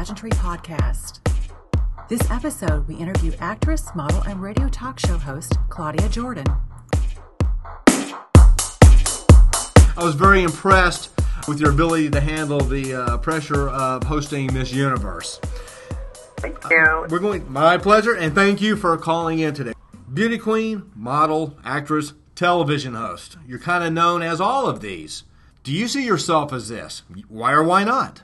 Pageantry Podcast. This episode, we interview actress, model, and radio talk show host Claudia Jordan. I was very impressed with your ability to handle the pressure of hosting Miss Universe. Thank you. My pleasure, and thank you for calling in today. Beauty queen, model, actress, television host. You're kind of known as all of these. Do you see yourself as this? Why or why not?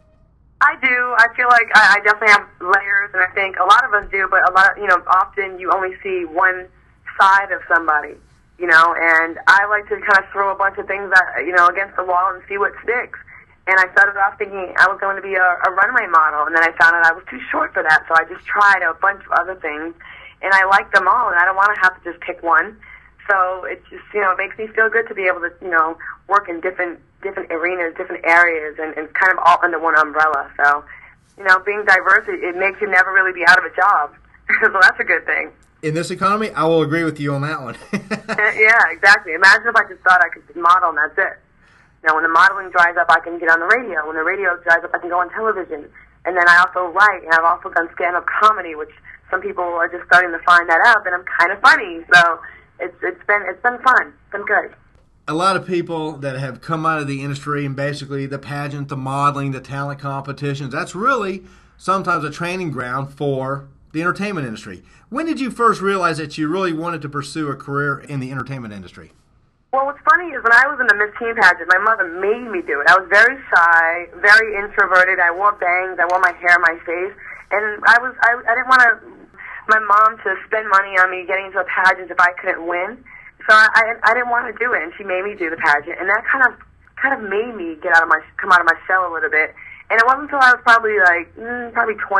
I do. I feel like I definitely have layers, and I think a lot of us do, but often you only see one side of somebody, and I like to kind of throw a bunch of things against the wall and see what sticks. And I started off thinking I was going to be a runway model, and then I found out I was too short for that, so I just tried a bunch of other things, and I like them all, and I don't want to have to just pick one. So it just, it makes me feel good to be able to, work in different arenas, different areas, and kind of all under one umbrella. So, being diverse, it makes you never really be out of a job. So that's a good thing. In this economy, I will agree with you on that one. Yeah, exactly. Imagine if I just thought I could model and that's it. When the modeling dries up, I can get on the radio. When the radio dries up, I can go on television. And then I also write, and I've also done stand-up comedy, which some people are just starting to find that out, that I'm kind of funny. So it's been fun. It's been good. A lot of people that have come out of the industry and basically the pageant, the modeling, the talent competitions, that's really sometimes a training ground for the entertainment industry. When did you first realize that you really wanted to pursue a career in the entertainment industry? Well, what's funny is when I was in the Miss Teen pageant, my mother made me do it. I was very shy, very introverted. I wore bangs. I wore my hair, my face. And I didn't want my mom to spend money on me getting into a pageant if I couldn't win. So I didn't want to do it, and she made me do the pageant, and that kind of made me come out of my shell a little bit. And it wasn't until I was probably 21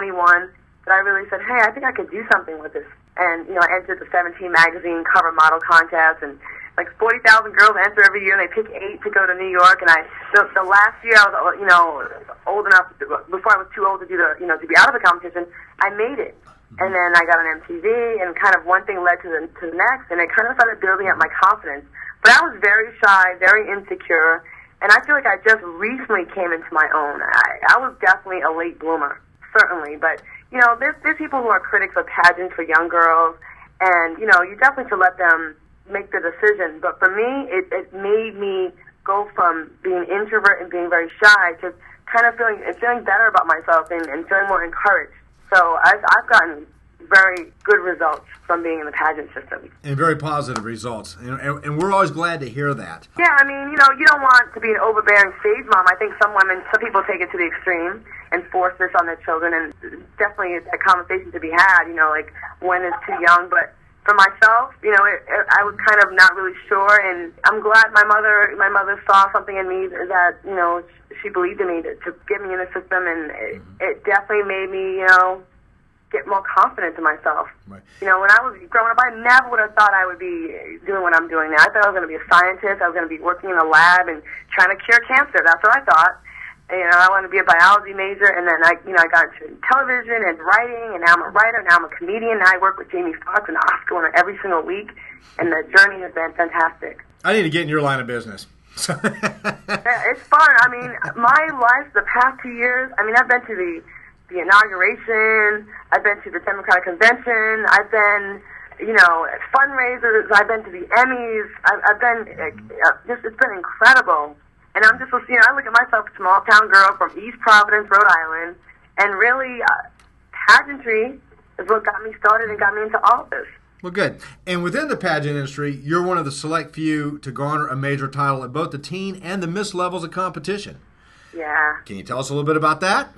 that I really said, hey, I think I could do something with this. And I entered the 17 magazine cover model contest, and 40,000 girls enter every year, and they pick 8 to go to New York. And the last year I was old enough before I was too old to do to be out of the competition, I made it. And then I got on MTV, and kind of one thing led to the next, and it kind of started building up my confidence. But I was very shy, very insecure, and I feel like I just recently came into my own. I was definitely a late bloomer, certainly. But, there's people who are critics of pageants for young girls, and, you definitely should let them make the decision. But for me, it made me go from being an introvert and being very shy to kind of feeling better about myself and feeling more encouraged. So I've gotten very good results from being in the pageant system. And very positive results. And we're always glad to hear that. Yeah, you don't want to be an overbearing stage mom. I think some people take it to the extreme and force this on their children. And definitely a conversation to be had, when is too young. But for myself, I was kind of not really sure. And I'm glad my mother saw something in me that, she believed in me to get me in the system, and it definitely made me, get more confident in myself. Right. When I was growing up, I never would have thought I would be doing what I'm doing now. I thought I was going to be a scientist. I was going to be working in a lab and trying to cure cancer. That's what I thought. I wanted to be a biology major, and then I got into television and writing, and now I'm a writer. Now I'm a comedian. Now I work with Jamie Foxx and Oscar winner every single week, and the journey has been fantastic. I need to get in your line of business. Yeah, it's fun. My life, the past 2 years, I've been to the inauguration, I've been to the Democratic Convention, I've been, fundraisers, I've been to the Emmys, I've been, it's been incredible. And I'm just, I look at myself, a small town girl from East Providence, Rhode Island, and really, pageantry is what got me started and got me into all of this. Well, good. And within the pageant industry, you're one of the select few to garner a major title at both the teen and the Miss levels of competition. Yeah. Can you tell us a little bit about that?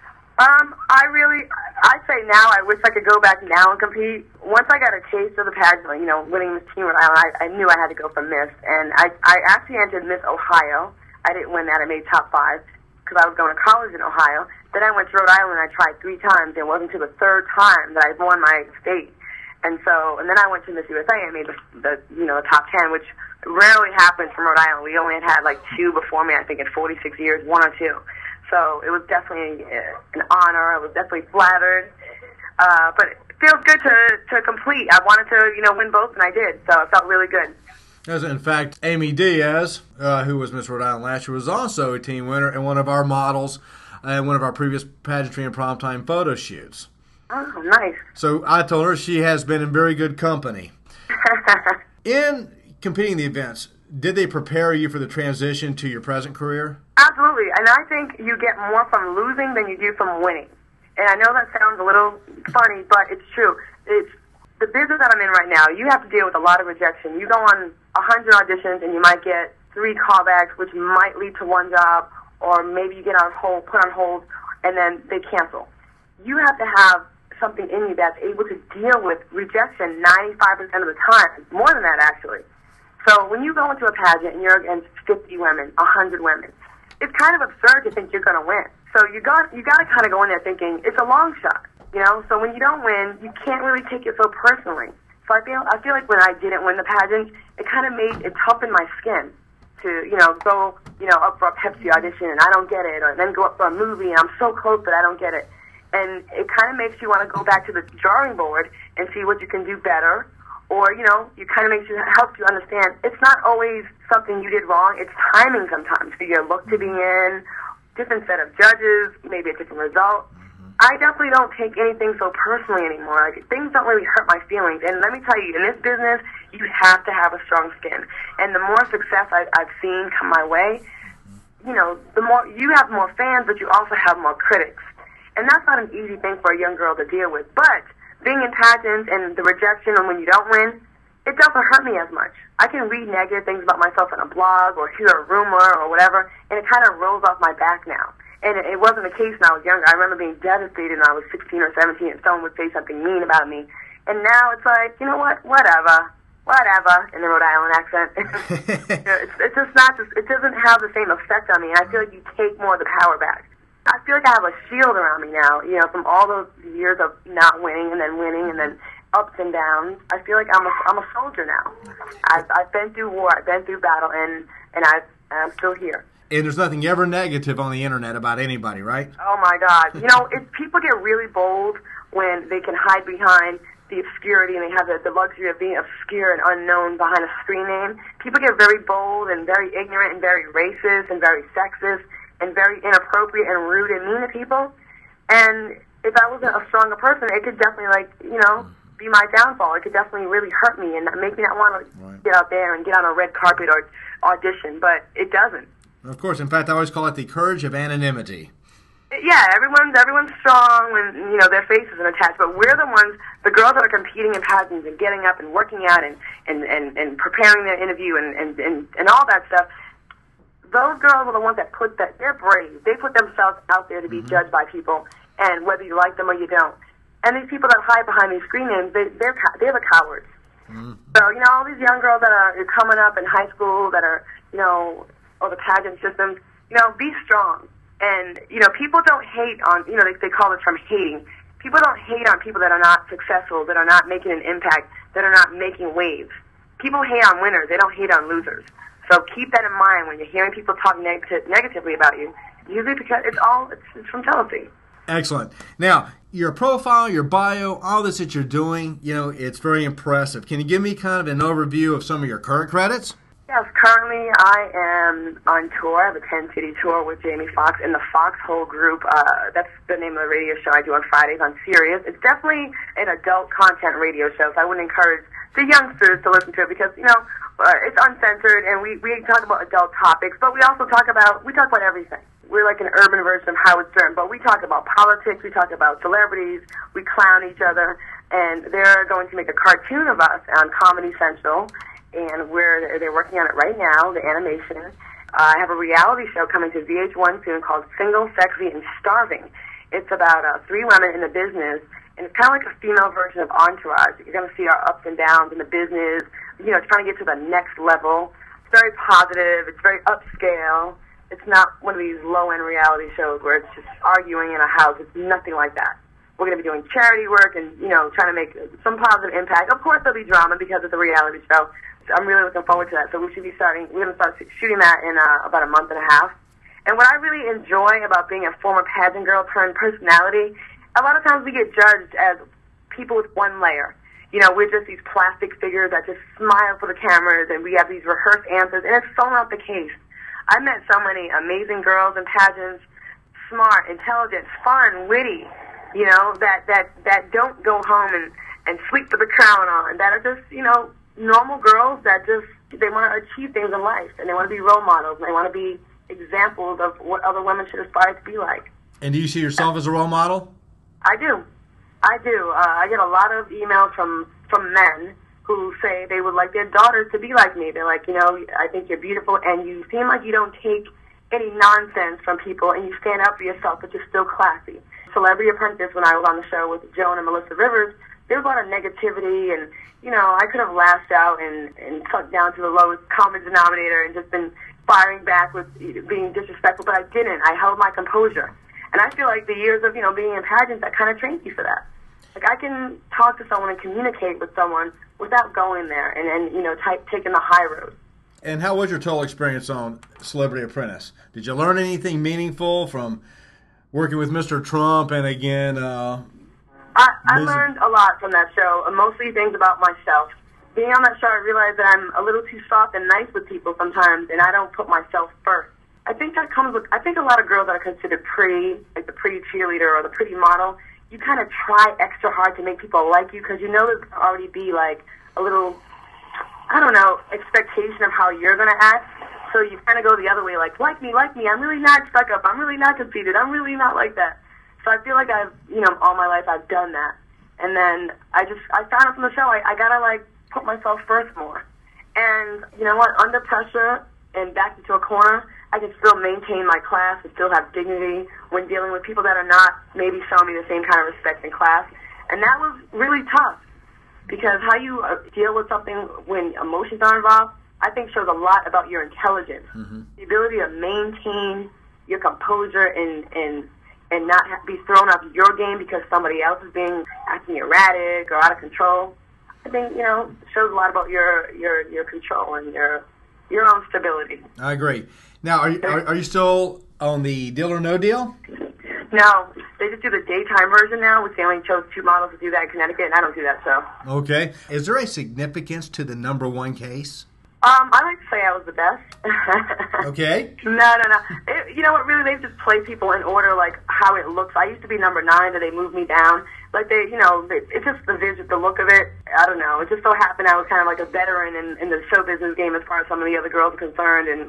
I say now, I wish I could go back now and compete. Once I got a taste of the pageant, winning Miss Teen Rhode Island, I knew I had to go for Miss. And I actually entered Miss Ohio. I didn't win that. I made top 5 because I was going to college in Ohio. Then I went to Rhode Island, and I tried 3 times. It wasn't until the 3rd time that I won my state. And then I went to Miss USA and made the top 10, which rarely happens from Rhode Island. We only had 2 before me, I think, in 46 years, 1 or 2. So it was definitely an honor. I was definitely flattered. But it feels good to complete. I wanted to, win both, and I did. So it felt really good. As in fact, Amy Diaz, who was Miss Rhode Island last year, was also a teen winner and one of our models in one of our previous pageantry and primetime photo shoots. Oh, nice. So I told her she has been in very good company. In competing the events, did they prepare you for the transition to your present career? Absolutely, and I think you get more from losing than you do from winning. And I know that sounds a little funny, but it's true. It's the business that I'm in right now. You have to deal with a lot of rejection. You go on 100 auditions, and you might get 3 callbacks, which might lead to one job, or maybe you get put on hold, and then they cancel. You have to have something in you that's able to deal with rejection 95% of the time, more than that actually. So when you go into a pageant and you're against 50 women, 100 women, it's kind of absurd to think you're going to win. So you got to kind of go in there thinking it's a long shot, you know. So when you don't win, you can't really take it so personally. So I feel like when I didn't win the pageant, it kind of made it toughen my skin to go up for a Pepsi audition and I don't get it, or then go up for a movie and I'm so close but I don't get it. And it kind of makes you want to go back to the drawing board and see what you can do better. Or, it kind of helps you understand it's not always something you did wrong. It's timing sometimes for your look to be in, different set of judges, maybe a different result. I definitely don't take anything so personally anymore. Like, things don't really hurt my feelings. And let me tell you, in this business, you have to have a strong skin. And the more success I've seen come my way, the more you have more fans, but you also have more critics. And that's not an easy thing for a young girl to deal with. But being in pageants and the rejection and when you don't win, it doesn't hurt me as much. I can read negative things about myself in a blog or hear a rumor or whatever, and it kind of rolls off my back now. And it wasn't the case when I was younger. I remember being devastated when I was 16 or 17 and someone would say something mean about me. And now it's like, you know what, whatever, in the Rhode Island accent. It's just not, it doesn't have the same effect on me, and I feel like you take more of the power back. I feel like I have a shield around me now, from all those years of not winning and then ups and downs. I feel like I'm a soldier now. I've been through war, I've been through battle, and I'm still here. And there's nothing ever negative on the internet about anybody, right? Oh my God! People get really bold when they can hide behind the obscurity and they have the luxury of being obscure and unknown behind a screen name. People get very bold and very ignorant and very racist and very sexist and very inappropriate and rude and mean to people. And if I wasn't a stronger person, it could definitely, be my downfall. It could definitely really hurt me and make me not want to get out there and get on a red carpet or audition, but it doesn't. Of course. In fact, I always call it the courage of anonymity. Yeah, everyone's strong when, their face isn't attached, but we're the girls that are competing in pageants and getting up and working out and preparing their interview and all that stuff. Those girls are the ones that they're brave. They put themselves out there to be judged by people, and whether you like them or you don't. And these people that hide behind these screen names, they're the cowards. So, all these young girls that are coming up in high school that are, or the pageant systems, be strong. And, people don't hate on, they call the term hating. People don't hate on people that are not successful, that are not making an impact, that are not making waves. People hate on winners. They don't hate on losers. So keep that in mind when you're hearing people talk negatively about you. Usually because it's from jealousy. Excellent. Now, your profile, your bio, all this that you're doing, it's very impressive. Can you give me kind of an overview of some of your current credits? Yes, currently I am on tour. I have a 10-city tour with Jamie Foxx in the Foxhole Group. That's the name of the radio show I do on Fridays on Sirius. It's definitely an adult content radio show, so I wouldn't encourage the youngsters to listen to it because, it's uncensored and we talk about adult topics, but we talk about everything. We're like an urban version of Howard Stern, but we talk about politics, we talk about celebrities, we clown each other, and they're going to make a cartoon of us on Comedy Central, and they're working on it right now, the animation. I have a reality show coming to VH1 soon called Single, Sexy, and Starving. It's about 3 women in the business, and it's kind of like a female version of Entourage. You're going to see our ups and downs in the business, trying to get to the next level. It's very positive, it's very upscale. It's not one of these low-end reality shows where it's just arguing in a house. It's nothing like that. We're going to be doing charity work and, trying to make some positive impact. Of course, there'll be drama because it's a reality show. So I'm really looking forward to that. So we're going to start shooting that in about a month and a half. And what I really enjoy about being a former pageant girl turned personality, a lot of times we get judged as people with one layer. We're just these plastic figures that just smile for the cameras and we have these rehearsed answers, and it's so not the case. I met so many amazing girls in pageants, smart, intelligent, fun, witty, that don't go home and sleep with the crown on, that are just, normal girls that just, they want to achieve things in life, and they want to be role models, and they want to be examples of what other women should aspire to be like. And do you see yourself as a role model? I do. I get a lot of emails from men who say they would like their daughters to be like me. They're like, I think you're beautiful, and you seem like you don't take any nonsense from people, and you stand up for yourself, but you're still classy. Celebrity Apprentice, when I was on the show with Joan and Melissa Rivers, there was a lot of negativity, and, I could have lashed out and sunk down to the lowest common denominator and just been firing back with being disrespectful, but I didn't. I held my composure. And I feel like the years of, being in pageants, that kind of trained you for that. Like, I can talk to someone and communicate with someone without going there and taking the high road. And how was your total experience on Celebrity Apprentice? Did you learn anything meaningful from working with Mr. Trump and, again, I learned a lot from that show, mostly things about myself. Being on that show, I realized that I'm a little too soft and nice with people sometimes, and I don't put myself first. I think that comes with, I think a lot of girls that are considered pretty, like the pretty cheerleader or the pretty model, you kind of try extra hard to make people like you because there's already be like a little, expectation of how you're going to act. So you kind of go the other way, like me. I'm really not stuck up. I'm really not conceited. I'm really not like that. So I feel like I've, all my life I've done that. And then I found out from the show, I got to put myself first more. And you know what? Under pressure and backed into a corner, I can still maintain my class and still have dignity when dealing with people that are not maybe showing me the same kind of respect in class. And that was really tough because how you deal with something when emotions are involved, I think shows a lot about your intelligence. Mm-hmm. The ability to maintain your composure and not be thrown off your game because somebody else is acting erratic or out of control. I think, shows a lot about your control and your own stability. I agree. Now, are you still on the Deal or No Deal? No, they just do the daytime version now, which they only chose 2 models to do that in Connecticut, and I don't do that show. Okay. Is there a significance to the number 1 case? I like to say I was the best. Okay. No. You know what, really, they just play people in order, like, how it looks. I used to be number 9, and they moved me down. Like, it's just the look of it. I don't know. It just so happened I was kind of like a veteran in the show business game as far as some of the other girls are concerned, and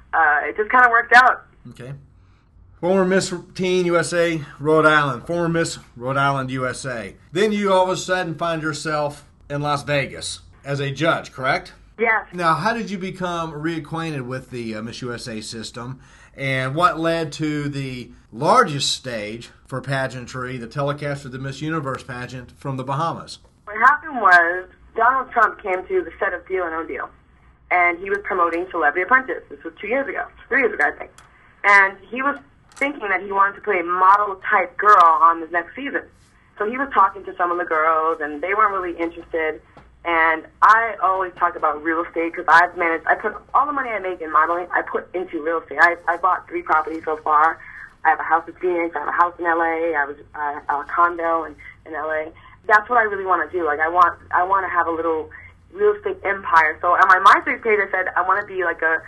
it just kind of worked out. Okay. Former Miss Teen USA, Rhode Island. Former Miss Rhode Island, USA. Then you all of a sudden find yourself in Las Vegas as a judge, correct? Yes. Now, how did you become reacquainted with the Miss USA system, and what led to the largest stage for pageantry, the telecast of the Miss Universe pageant from the Bahamas? What happened was Donald Trump came to the set of Deal or No Deal, and he was promoting Celebrity Apprentice. This was 3 years ago, I think. And he was thinking that he wanted to put a model-type girl on the next season. So he was talking to some of the girls, and they weren't really interested. And I always talk about real estate because I put all the money I make in modeling, I put into real estate. I bought 3 properties so far. I have a house in Phoenix, I have a house in LA, I have a condo in LA. That's what I really want to do. Like I want to have a little real estate empire. So on my MySpace page, I said I want to be like a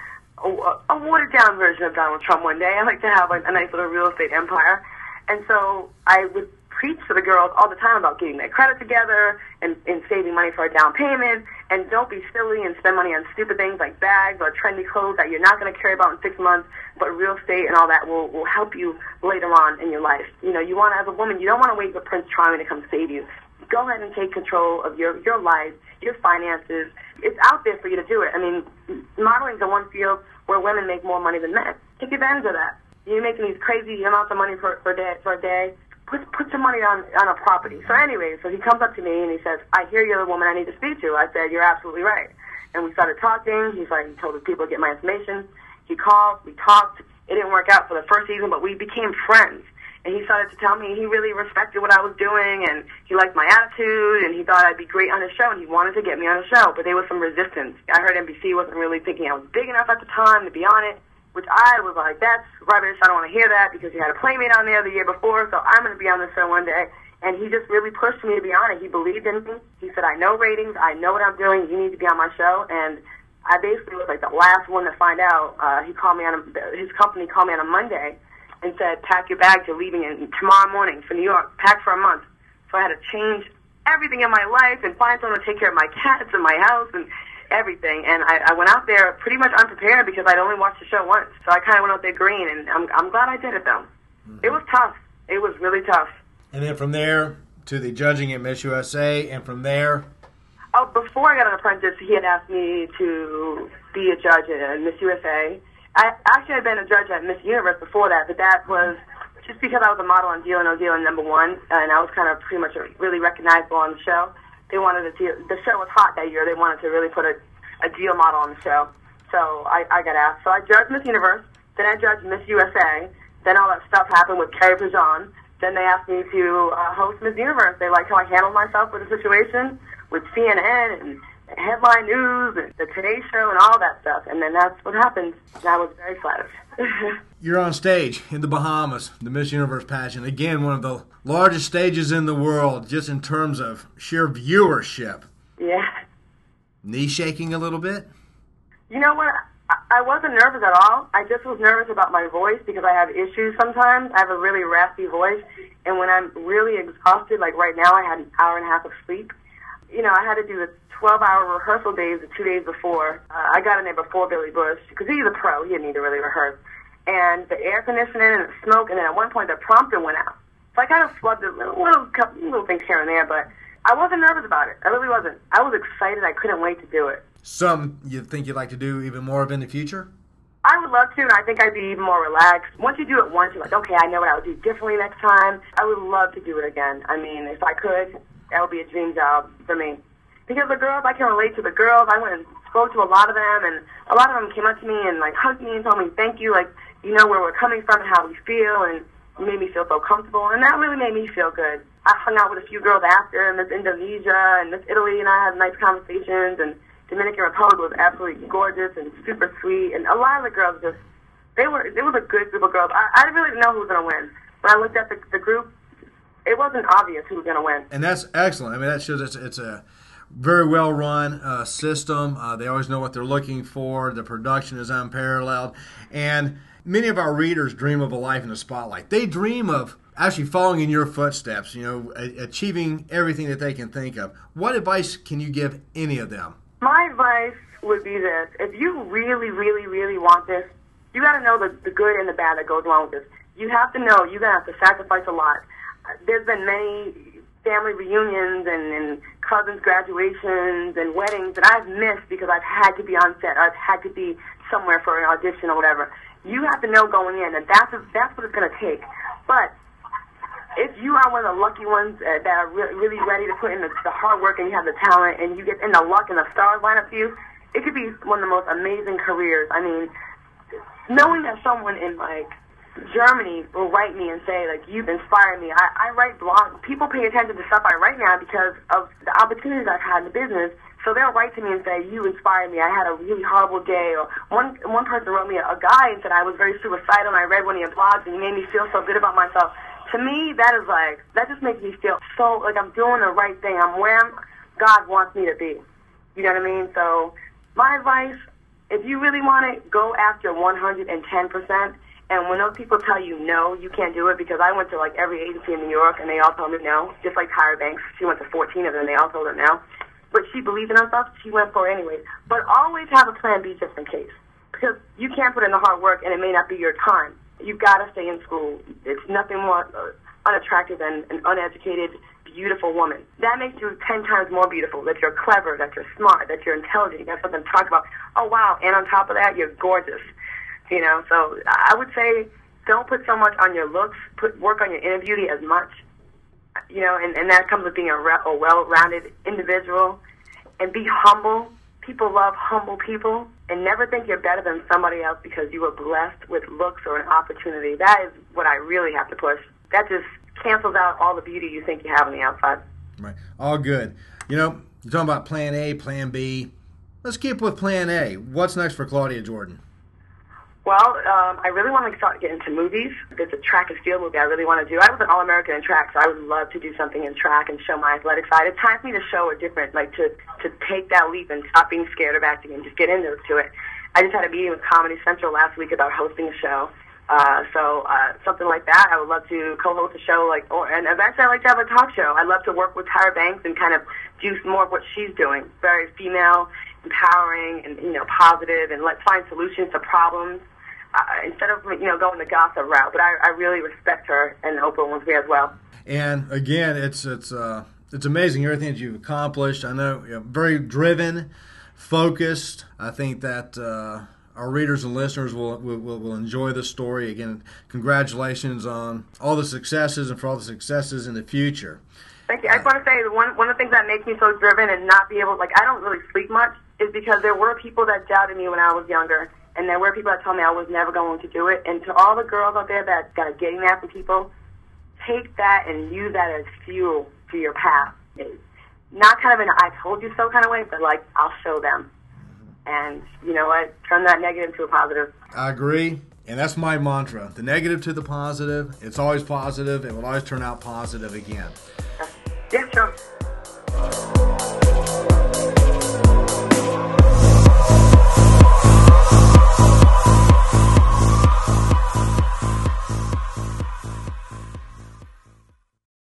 watered down version of Donald Trump one day. I like to have a nice little real estate empire. And so I would preach to the girls all the time about getting their credit together and saving money for a down payment, and don't be silly and spend money on stupid things like bags or trendy clothes that you're not going to care about in 6 months, but real estate and all that will help you later on in your life. You want, as a woman, you don't want to wait for Prince Charming to come save you. Go ahead and take control of your life, your finances. It's out there for you to do it. I mean, modeling is the one field where women make more money than men. Take advantage of that. You're making these crazy amounts of money for a day. Put some money on a property. So anyway, so he comes up to me and he says, I hear you're the woman I need to speak to. I said, you're absolutely right. And we started talking. He told his people to get my information. He called. We talked. It didn't work out for the first season, but we became friends. And he started to tell me he really respected what I was doing, and he liked my attitude, and he thought I'd be great on his show, and he wanted to get me on a show. But there was some resistance. I heard NBC wasn't really thinking I was big enough at the time to be on it, which I was like, that's rubbish. I don't want to hear that because you had a Playmate on there the year before, so I'm going to be on the show one day. And he just really pushed me to be on it. He believed in me. He said, I know ratings. I know what I'm doing. You need to be on my show. And I basically was like the last one to find out. His company called me on a Monday and said, pack your bags, you're leaving tomorrow morning for New York, pack for a month. So I had to change everything in my life and find someone to take care of my cats and my house and everything. And I went out there pretty much unprepared because I'd only watched the show once. So I kind of went out there green, and I'm glad I did it, though. Mm-hmm. It was tough. It was really tough. And then from there to the judging at Miss USA, and from there... Oh, before I got an apprentice, he had asked me to be a judge at Miss USA. I actually had been a judge at Miss Universe before that, but that was just because I was a model on Deal or No Deal and #1, and I was kind of pretty much really recognizable on the show. They wanted the show was hot that year. They wanted to really put a Deal model on the show. So I got asked. So I judged Miss Universe, then I judged Miss USA, then all that stuff happened with Carrie Prejean. Then they asked me to host Miss Universe. They liked how I handled myself with the situation, with CNN and headline news and the Today Show and all that stuff. And then that's what happened. And I was very flattered. You're on stage in the Bahamas, the Miss Universe pageant. Again, one of the largest stages in the world, just in terms of sheer viewership. Yeah. Knee shaking a little bit? You know what? I wasn't nervous at all. I just was nervous about my voice because I have issues sometimes. I have a really raspy voice. And when I'm really exhausted, like right now, I had an hour and a half of sleep. You know, I had to do the 12-hour rehearsal days the 2 days before. I got in there before Billy Bush because he's a pro. He didn't need to really rehearse. And the air conditioning and the smoke, and then at one point the prompter went out. So I kind of flubbed little things here and there, but I wasn't nervous about it. I really wasn't. I was excited. I couldn't wait to do it. Some you think you'd like to do even more of in the future? I would love to, and I think I'd be even more relaxed. Once you do it once, you're like, okay, I know what I would do differently next time. I would love to do it again. I mean, if I could, that would be a dream job for me. Because the girls, I can relate to the girls. I went and spoke to a lot of them, and a lot of them came up to me and, like, hugged me and told me, thank you, like, you know where we're coming from and how we feel, and you made me feel so comfortable, and that really made me feel good. I hung out with a few girls after, Miss Indonesia and Miss Italy, and I had nice conversations, and Dominican Republic was absolutely gorgeous and super sweet, and a lot of the girls just, it was a good group of girls. I really didn't know who was going to win. When I looked at the group, it wasn't obvious who was going to win. And that's excellent. I mean, that shows it's a very well-run system. They always know what they're looking for. The production is unparalleled. And many of our readers dream of a life in the spotlight. They dream of actually following in your footsteps, you know, achieving everything that they can think of. What advice can you give any of them? My advice would be this. If you really, really, really want this, you got to know the good and the bad that goes along with this. You have to know you're going to have to sacrifice a lot. There's been many family reunions and cousins' graduations and weddings that I've missed because I've had to be on set. I've had to be somewhere for an audition or whatever. You have to know going in that that's what it's going to take. But if you are one of the lucky ones that are really ready to put in the hard work and you have the talent and you get in the luck and the stars line up for you, it could be one of the most amazing careers. I mean, knowing that someone in, like, Germany will write me and say, like, you've inspired me. I write blogs. People pay attention to stuff I write now because of the opportunities I've had in the business. So they'll write to me and say, you inspired me. I had a really horrible day. Or one person wrote me a guy and said I was very suicidal and I read one of your blogs and you made me feel so good about myself. To me, that just makes me feel so like I'm doing the right thing. I'm where God wants me to be. You know what I mean? So my advice, if you really want it, go after 110%. And when those people tell you no, you can't do it, because I went to like every agency in New York and they all told me no, just like Tyra Banks. She went to 14 of them and they all told her no. But she believed in herself, she went for it anyway. But always have a plan B just in case, because you can't put in the hard work and it may not be your time. You've got to stay in school. It's nothing more unattractive than an uneducated, beautiful woman. That makes you 10 times more beautiful, that you're clever, that you're smart, that you're intelligent, you got something to talk about. Oh, wow, and on top of that, you're gorgeous. You know, so I would say don't put so much on your looks. Work on your inner beauty as much. You know, and that comes with being a well-rounded individual. And be humble. People love humble people. And never think you're better than somebody else because you were blessed with looks or an opportunity. That is what I really have to push. That just cancels out all the beauty you think you have on the outside. Right. All good. You know, you're talking about plan A, plan B. Let's keep with plan A. What's next for Claudia Jordan? Well, I really want to start getting into movies. There's a track and field movie I really want to do. I was an All-American in track, so I would love to do something in track and show my athletic side. It's time for me to show a different, like to take that leap and stop being scared of acting and just get into it. I just had a meeting with Comedy Central last week about hosting a show. So something like that. I would love to co-host a show, and eventually I'd like to have a talk show. I'd love to work with Tyra Banks and kind of do more of what she's doing. Very female, empowering, and positive, and let's find solutions to problems instead of going the gossip route. But I really respect her and Oprah Winfrey as well. And again, it's amazing everything that you've accomplished. I know you're very driven, focused. I think that our readers and listeners will enjoy this story. Again, congratulations on all the successes and for all the successes in the future. Thank you. I just want to say one of the things that makes me so driven and not be able, I don't really sleep much, is because there were people that doubted me when I was younger, and there were people that told me I was never going to do it. And to all the girls out there that are getting that from people, take that and use that as fuel to your path. Not kind of in an I told you so kind of way, but I'll show them. And you know what? Turn that negative to a positive. I agree. And that's my mantra. The negative to the positive. It's always positive. It will always turn out positive again. Yeah, sure.